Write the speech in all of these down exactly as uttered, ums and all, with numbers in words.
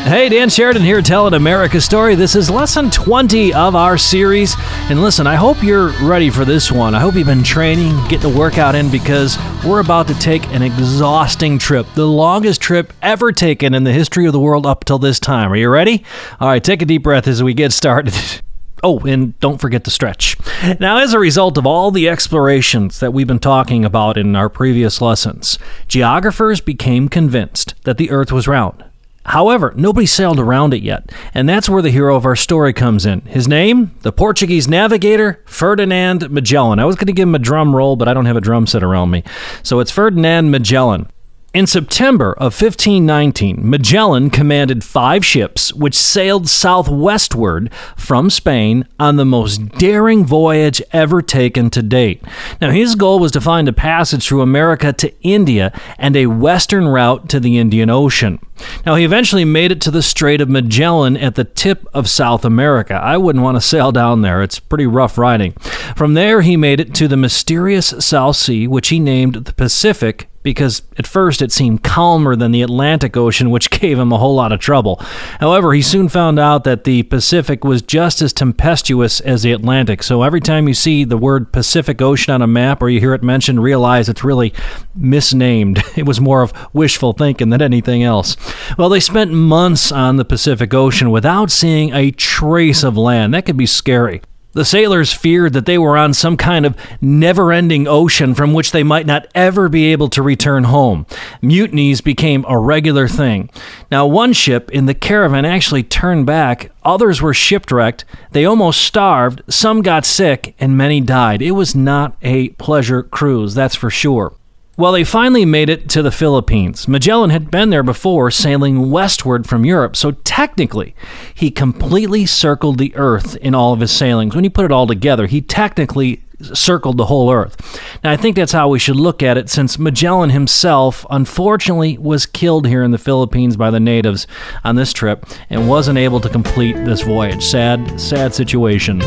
Hey, Dan Sheridan here telling America's story. This is lesson twenty of our series. And listen, I hope you're ready for this one. I hope you've been training, getting the workout in, because we're about to take an exhausting trip. The longest trip ever taken in the history of the world up till this time. Are you ready? All right, take a deep breath as we get started. Oh, and don't forget to stretch. Now, as a result of all the explorations that we've been talking about in our previous lessons, geographers became convinced that the Earth was round. However, nobody sailed around it yet, and that's where the hero of our story comes in. His name? The Portuguese navigator, Ferdinand Magellan. I was going to give him a drum roll, but I don't have a drum set around me. So it's Ferdinand Magellan. In September of fifteen nineteen, Magellan commanded five ships which sailed southwestward from Spain on the most daring voyage ever taken to date. Now, his goal was to find a passage through America to India and a western route to the Indian Ocean. Now, he eventually made it to the Strait of Magellan at the tip of South America. I wouldn't want to sail down there. It's pretty rough riding. From there, he made it to the mysterious South Sea, which he named the Pacific, because at first it seemed calmer than the Atlantic Ocean, which gave him a whole lot of trouble. However, he soon found out that the Pacific was just as tempestuous as the Atlantic, so every time you see the word Pacific Ocean on a map or you hear it mentioned, realize it's really misnamed. It was more of wishful thinking than anything else. Well, they spent months on the Pacific Ocean without seeing a trace of land. That could be scary. The sailors feared that they were on some kind of never-ending ocean from which they might not ever be able to return home. Mutinies became a regular thing. Now, one ship in the caravan actually turned back. Others were shipwrecked. They almost starved. Some got sick, and many died. It was not a pleasure cruise, that's for sure. Well, they finally made it to the Philippines. Magellan had been there before, sailing westward from Europe, so technically, he completely circled the Earth in all of his sailings. When you put it all together, he technically circled the whole Earth. Now, I think that's how we should look at it, since Magellan himself, unfortunately, was killed here in the Philippines by the natives on this trip and wasn't able to complete this voyage. Sad, sad situation.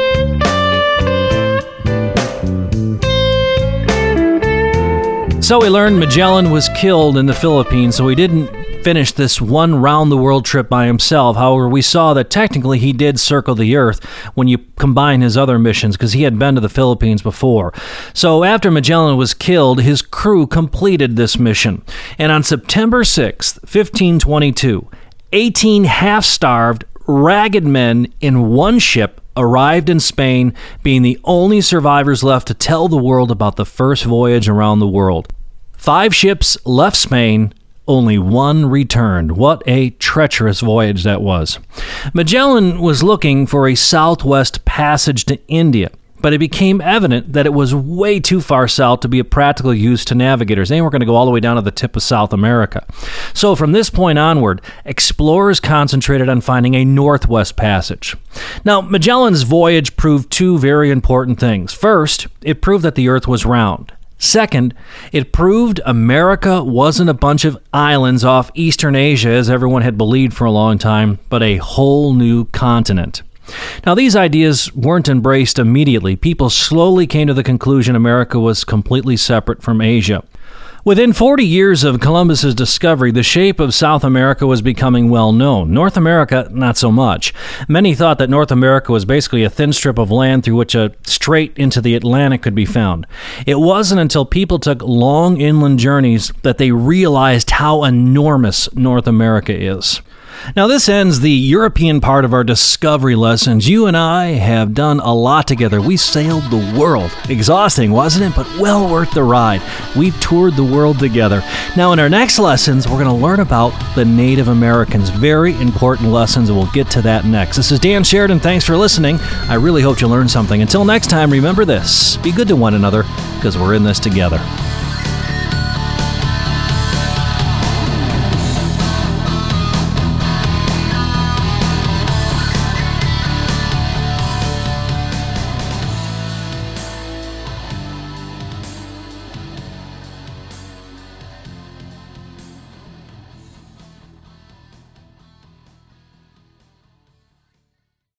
So we learned Magellan was killed in the Philippines, so he didn't finish this one round-the-world trip by himself. However, we saw that technically he did circle the Earth when you combine his other missions, because he had been to the Philippines before. So after Magellan was killed, his crew completed this mission. And on September sixth, fifteen twenty-two, eighteen half-starved, ragged men in one ship arrived in Spain, being the only survivors left to tell the world about the first voyage around the world. Five ships left Spain, only one returned. What a treacherous voyage that was. Magellan was looking for a southwest passage to India, but it became evident that it was way too far south to be of practical use to navigators. They weren't going to go all the way down to the tip of South America. So from this point onward, explorers concentrated on finding a northwest passage. Now, Magellan's voyage proved two very important things. First, it proved that the Earth was round. Second, it proved America wasn't a bunch of islands off Eastern Asia, as everyone had believed for a long time, but a whole new continent. Now, these ideas weren't embraced immediately. People slowly came to the conclusion America was completely separate from Asia. Within forty years of Columbus's discovery, the shape of South America was becoming well known. North America, not so much. Many thought that North America was basically a thin strip of land through which a strait into the Atlantic could be found. It wasn't until people took long inland journeys that they realized how enormous North America is. Now, this ends the European part of our discovery lessons. You and I have done a lot together. We sailed the world. Exhausting, wasn't it? But well worth the ride. We've toured the world together. Now, in our next lessons, we're going to learn about the Native Americans. Very important lessons, and we'll get to that next. This is Dan Sheridan. Thanks for listening. I really hope you learned something. Until next time, remember this. Be good to one another, because we're in this together.